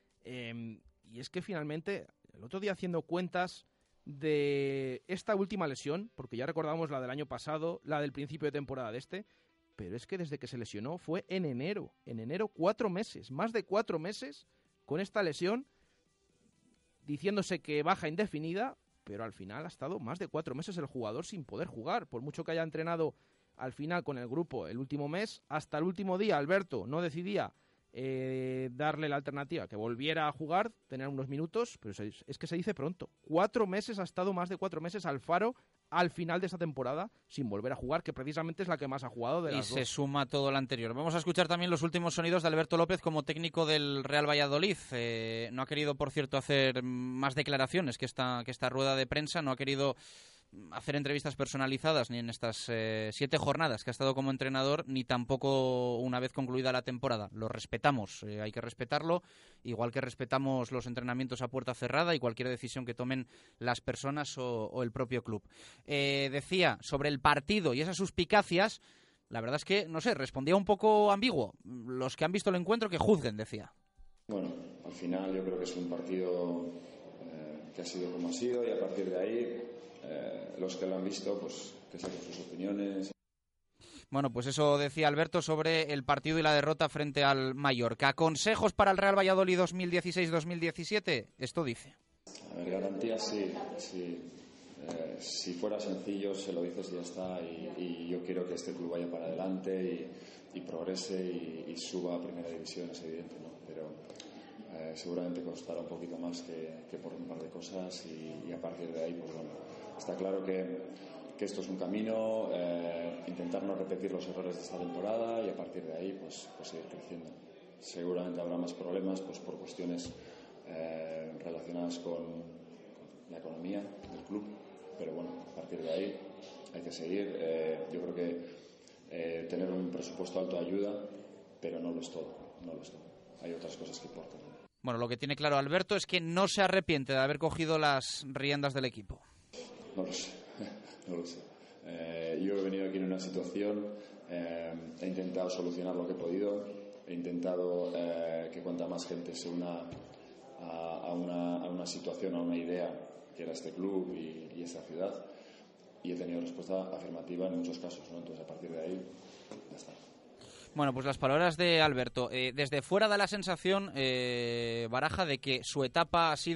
M: y es que finalmente el otro día haciendo cuentas de esta última lesión, porque ya recordamos la del año pasado, la del principio de temporada de pero es que desde que se lesionó fue en enero 4 meses, más de 4 meses con esta lesión, diciéndose que baja indefinida, pero al final ha estado más de 4 meses el jugador sin poder jugar, por mucho que haya entrenado al final con el grupo el último mes, hasta el último día Alberto no decidía darle la alternativa, que volviera a jugar, tener unos minutos, pero es que se dice pronto, 4 meses ha estado más de 4 meses Alfaro al final de esta temporada sin volver a jugar, que precisamente es la que más ha jugado de las dos.
J: Y se suma todo lo anterior. Vamos a escuchar también los últimos sonidos de Alberto López como técnico del Real Valladolid. No ha querido, por cierto, hacer más declaraciones que esta rueda de prensa, no ha querido hacer entrevistas personalizadas ni en estas 7 jornadas que ha estado como entrenador, ni tampoco una vez concluida la temporada. Lo respetamos, hay que respetarlo, igual que respetamos los entrenamientos a puerta cerrada y cualquier decisión que tomen las personas o el propio club. Decía sobre el partido y esas suspicacias, la verdad es que, no sé, respondía un poco ambiguo. Los que han visto el encuentro que juzguen, decía.
V: Bueno, al final yo creo que es un partido que ha sido como ha sido y a partir de ahí los que lo han visto, pues que saquen sus opiniones.
J: Bueno, pues eso decía Alberto sobre el partido y la derrota frente al Mallorca. ¿Consejos para el Real Valladolid 2016-2017? Esto dice.
V: A ver, garantías sí. Si fuera sencillo se lo dices y ya está. Y yo quiero que este club vaya para adelante y progrese y suba a Primera División, es evidente, ¿no? Pero seguramente costará un poquito más que por un par de cosas y a partir de ahí, pues bueno, está claro que esto es un camino, intentar no repetir los errores de esta temporada y a partir de ahí pues seguir creciendo. Seguramente habrá más problemas pues por cuestiones relacionadas con la economía del club, pero bueno, a partir de ahí hay que seguir. Yo creo que tener un presupuesto alto ayuda, pero no lo es todo. Hay otras cosas que importan.
J: Bueno, lo que tiene claro Alberto es que no se arrepiente de haber cogido las riendas del equipo.
V: No lo sé. Yo he venido aquí en una situación, he intentado solucionar lo que he podido, he intentado que cuanta más gente se una a una situación, a una idea que era este club y esta ciudad, y he tenido respuesta afirmativa en muchos casos, ¿no? Entonces a partir de ahí ya está.
J: Bueno, pues las palabras de Alberto. Desde fuera da la sensación, Baraja, de que su etapa ha sido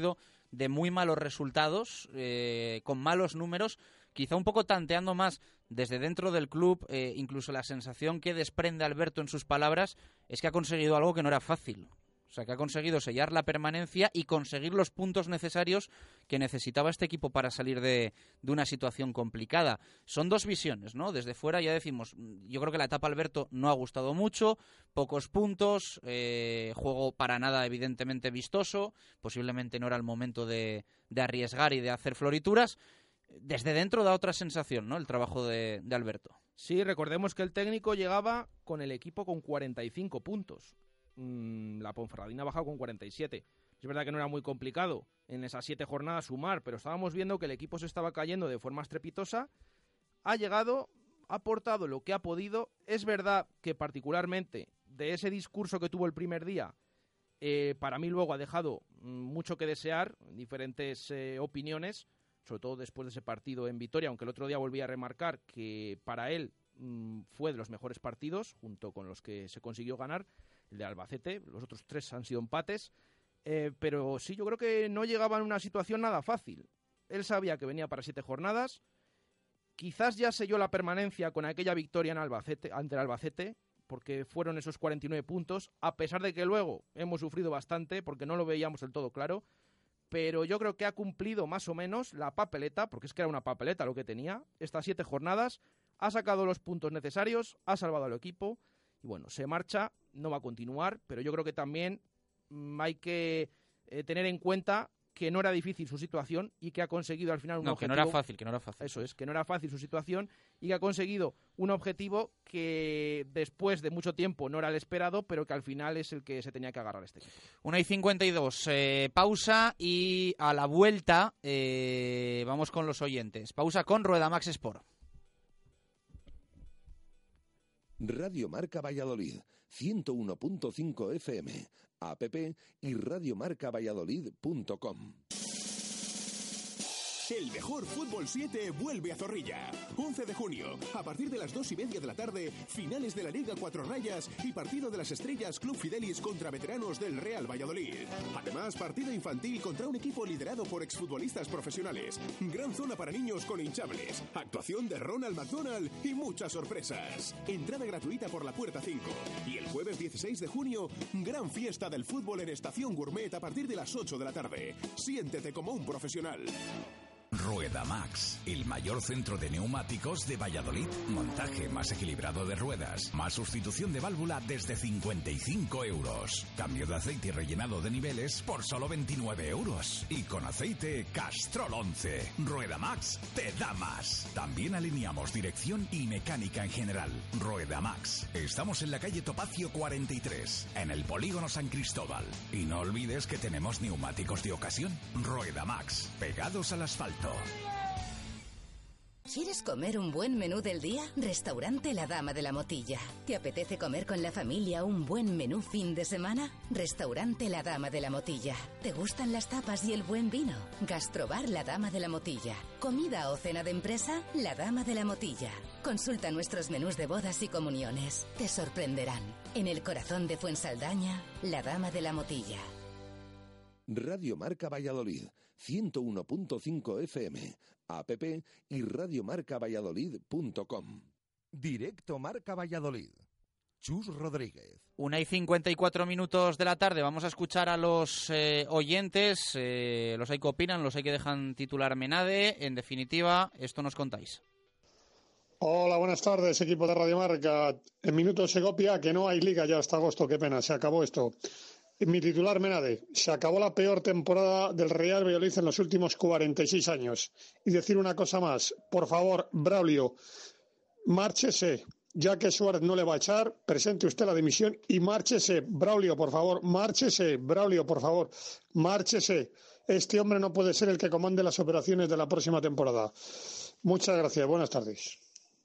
J: de muy malos resultados, con malos números, quizá un poco tanteando más desde dentro del club. Incluso la sensación que desprende Alberto en sus palabras es que ha conseguido algo que no era fácil. O sea, que ha conseguido sellar la permanencia y conseguir los puntos necesarios que necesitaba este equipo para salir de una situación complicada. Son dos visiones, ¿no? Desde fuera ya decimos, yo creo que la etapa Alberto no ha gustado mucho, pocos puntos, juego para nada evidentemente vistoso, posiblemente no era el momento de arriesgar y de hacer florituras. Desde dentro da otra sensación, ¿no?, el trabajo de Alberto.
M: Sí, recordemos que el técnico llegaba con el equipo con 45 puntos. La Ponferradina ha bajado con 47. Es verdad que no era muy complicado en esas 7 jornadas sumar, pero estábamos viendo que el equipo se estaba cayendo de forma estrepitosa. Ha llegado, ha aportado lo que ha podido. Es verdad que particularmente de ese discurso que tuvo el primer día, para mí luego ha dejado mucho que desear, diferentes opiniones, sobre todo después de ese partido en Vitoria, aunque el otro día volví a remarcar que para él fue de los mejores partidos, junto con los que se consiguió ganar, el de Albacete. Los otros 3 han sido empates, pero sí, yo creo que no llegaba en una situación nada fácil. Él sabía que venía para 7 jornadas, quizás ya selló la permanencia con aquella victoria en Albacete, ante el Albacete, porque fueron esos 49 puntos, a pesar de que luego hemos sufrido bastante, porque no lo veíamos del todo claro, pero yo creo que ha cumplido más o menos la papeleta, porque es que era una papeleta lo que tenía, estas 7 jornadas, ha sacado los puntos necesarios, ha salvado al equipo, y bueno, se marcha, no va a continuar, pero yo creo que también hay que tener en cuenta que no era difícil su situación y que ha conseguido al final un objetivo.
J: Que no era fácil.
M: Eso es, que no era fácil su situación y que ha conseguido un objetivo que después de mucho tiempo no era el esperado, pero que al final es el que se tenía que agarrar este equipo.
J: 1:52, pausa, y a la vuelta vamos con los oyentes. Pausa con Rueda Max Sport.
C: Radio Marca Valladolid, 101.5 FM, app y radiomarcavalladolid.com.
N: El mejor Fútbol 7 vuelve a Zorrilla. 11 de junio, a partir de las 2:30 de la tarde, finales de la Liga 4 Rayas y partido de las Estrellas Club Fidelis contra veteranos del Real Valladolid. Además, partido infantil contra un equipo liderado por exfutbolistas profesionales. Gran zona para niños con hinchables. Actuación de Ronald McDonald y muchas sorpresas. Entrada gratuita por la puerta 5. Y el jueves 16 de junio, gran fiesta del fútbol en Estación Gourmet a partir de las 8 de la tarde. Siéntete como un profesional.
O: Rueda Max, el mayor centro de neumáticos de Valladolid. Montaje más equilibrado de ruedas, más sustitución de válvula desde 55 euros. Cambio de aceite y rellenado de niveles por solo 29 euros. Y con aceite Castrol 11. Rueda Max te da más. También alineamos dirección y mecánica en general. Rueda Max. Estamos en la calle Topacio 43, en el polígono San Cristóbal. Y no olvides que tenemos neumáticos de ocasión. Rueda Max, pegados al asfalto.
A: ¿Quieres comer un buen menú del día? Restaurante La Dama de la Motilla. ¿Te apetece comer con la familia un buen menú fin de semana? Restaurante La Dama de la Motilla. ¿Te gustan las tapas y el buen vino? Gastrobar La Dama de la Motilla. ¿Comida o cena de empresa? La Dama de la Motilla. Consulta nuestros menús de bodas y comuniones. Te sorprenderán. En el corazón de Fuensaldaña, La Dama de la Motilla.
C: Radio Marca Valladolid, 101.5 FM, app y radiomarcavalladolid.com.
B: Directo Marca Valladolid. Chus Rodríguez.
J: 1:54 de la tarde. Vamos a escuchar a los oyentes. Los hay que opinan, los hay que dejan titular Menade. En definitiva, esto nos contáis.
G: Hola, buenas tardes, equipo de Radio Marca. En minutos se copia que no hay liga ya hasta agosto. Qué pena, se acabó esto. Mi titular Menade, se acabó la peor temporada del Real Valladolid en los últimos 46 años. Y decir una cosa más, por favor, Braulio, márchese, ya que Suárez no le va a echar, presente usted la dimisión y márchese, Braulio, por favor, márchese, Braulio, por favor, márchese. Este hombre no puede ser el que comande las operaciones de la próxima temporada. Muchas gracias, buenas tardes.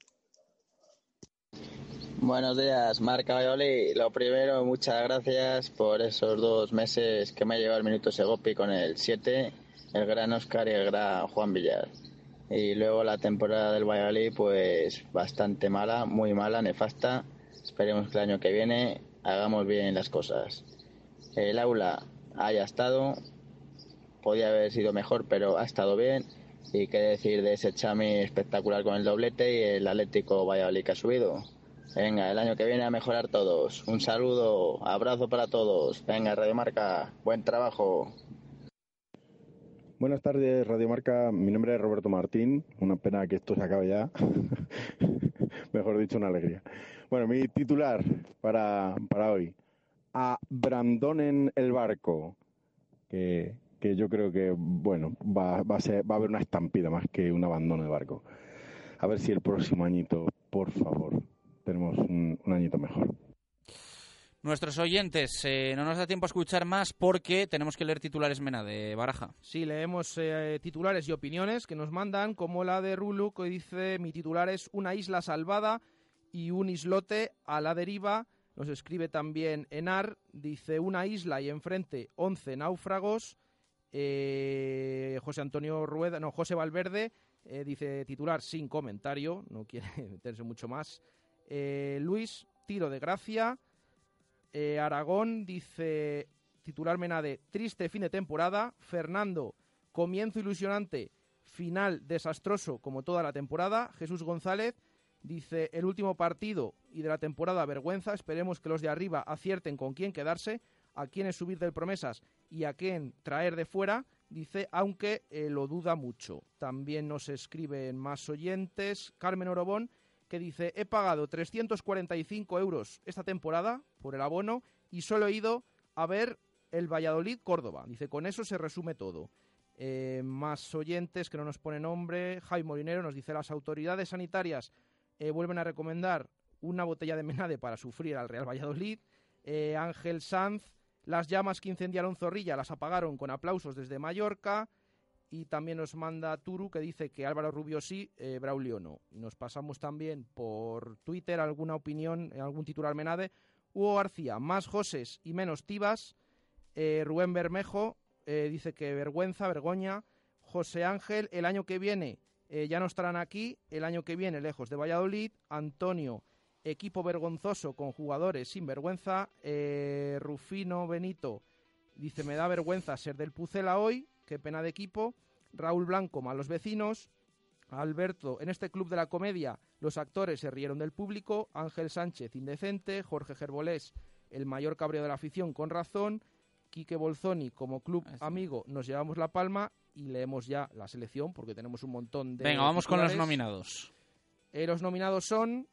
W: Buenos días, Marca Valladolid. Lo primero, muchas gracias por esos 2 meses que me ha llevado el Minuto Segopi con el 7, el gran Óscar y el gran Juan Villar. Y luego la temporada del Valladolid, pues bastante mala, muy mala, nefasta. Esperemos que el año que viene hagamos bien las cosas. El aula haya estado, podía haber sido mejor, pero ha estado bien. Y qué decir de ese Chami espectacular con el doblete y el Atlético Valladolid que ha subido. Venga, el año que viene a mejorar todos. Un saludo, abrazo para todos. Venga, Radio Marca, buen trabajo.
H: Buenas tardes, Radio Marca. Mi nombre es Roberto Martín. Una pena que esto se acabe ya. Mejor dicho, una alegría. Bueno, mi titular para hoy. A Brandón en el barco. Que yo creo que, bueno, va a haber una estampida más que un abandono de barco. A ver si el próximo añito, por favor, tenemos un añito mejor.
J: Nuestros oyentes, no nos da tiempo a escuchar más porque tenemos que leer titulares, Mena, de Baraja.
M: Sí, leemos titulares y opiniones que nos mandan, como la de Rulu, que dice: mi titular es una isla salvada y un islote a la deriva. Nos escribe también Enar, dice: una isla y enfrente 11 náufragos. José Valverde dice titular sin comentario, no quiere meterse mucho más. Luis, tiro de gracia. Aragón dice titular Menade, triste fin de temporada. Fernando, comienzo ilusionante, final desastroso como toda la temporada. Jesús González dice el último partido y de la temporada vergüenza, esperemos que los de arriba acierten con quién quedarse, a quién es subir del Promesas y a quién traer de fuera, dice, aunque lo duda mucho. También nos escriben más oyentes. Carmen Orobón, que dice: he pagado 345 euros esta temporada por el abono y solo he ido a ver el Valladolid-Córdoba. Dice, con eso se resume todo. Más oyentes que no nos pone nombre. Jaime Molinero nos dice: las autoridades sanitarias vuelven a recomendar una botella de Menade para sufrir al Real Valladolid. Ángel Sanz: las llamas que incendiaron Zorrilla las apagaron con aplausos desde Mallorca. Y también nos manda Turu, que dice que Álvaro Rubio sí, Braulio no. Y nos pasamos también por Twitter alguna opinión, algún titular Menade. Hugo García: más Joses y menos Tibas. Rubén Bermejo dice que vergüenza. José Ángel: el año que viene ya no estarán aquí, el año que viene lejos de Valladolid. Antonio: equipo vergonzoso con jugadores sin vergüenza. Rufino Benito dice: me da vergüenza ser del Pucela hoy, qué pena de equipo. Raúl Blanco: malos vecinos. Alberto: en este club de la comedia los actores se rieron del público. Ángel Sánchez: indecente. Jorge Gerbolés: el mayor cabreo de la afición, con razón. Quique Bolzoni: como club amigo nos llevamos la palma. Y leemos ya la selección porque tenemos un montón de...
J: Venga, vamos
M: titulares.
J: con los nominados.
M: Los nominados son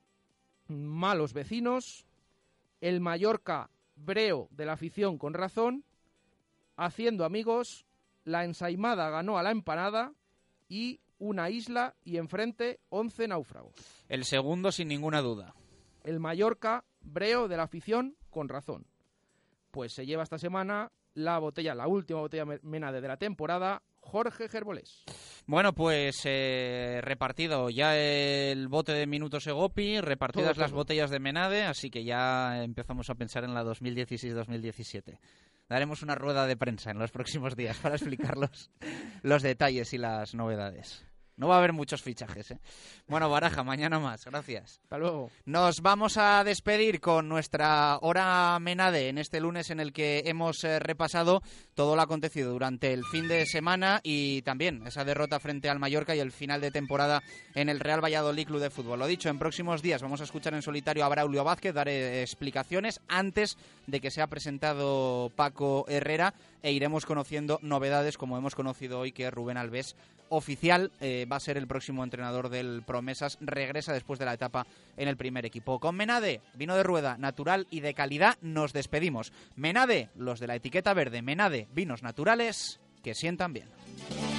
M: malos vecinos, el Mallorca breo de la afición, con razón, haciendo amigos, la ensaimada ganó a la empanada y una isla y enfrente 11 náufragos.
J: El segundo sin ninguna duda.
M: El Mallorca breo de la afición, con razón. Pues se lleva esta semana la última botella Menade de la temporada, Jorge Gerbolés.
J: Bueno, pues repartido ya el bote de Minuto Segopi, repartidas las botellas de Menade, así que ya empezamos a pensar en la 2016-2017. Daremos una rueda de prensa en los próximos días para explicar los detalles y las novedades. No va a haber muchos fichajes, ¿eh? Bueno, Baraja, mañana más. Gracias.
M: Hasta luego.
J: Nos vamos a despedir con nuestra hora Menade en este lunes en el que hemos repasado todo lo acontecido durante el fin de semana y también esa derrota frente al Mallorca y el final de temporada en el Real Valladolid Club de Fútbol. Lo dicho, en próximos días vamos a escuchar en solitario a Braulio Vázquez, daré explicaciones antes de que sea presentado Paco Herrera e iremos conociendo novedades como hemos conocido hoy que Rubén Alves oficial va a ser el próximo entrenador del Promesas, regresa después de la etapa en el primer equipo. Con Menade, vino de rueda, natural y de calidad, nos despedimos. Menade, los de la etiqueta verde, Menade, vinos naturales que sientan bien.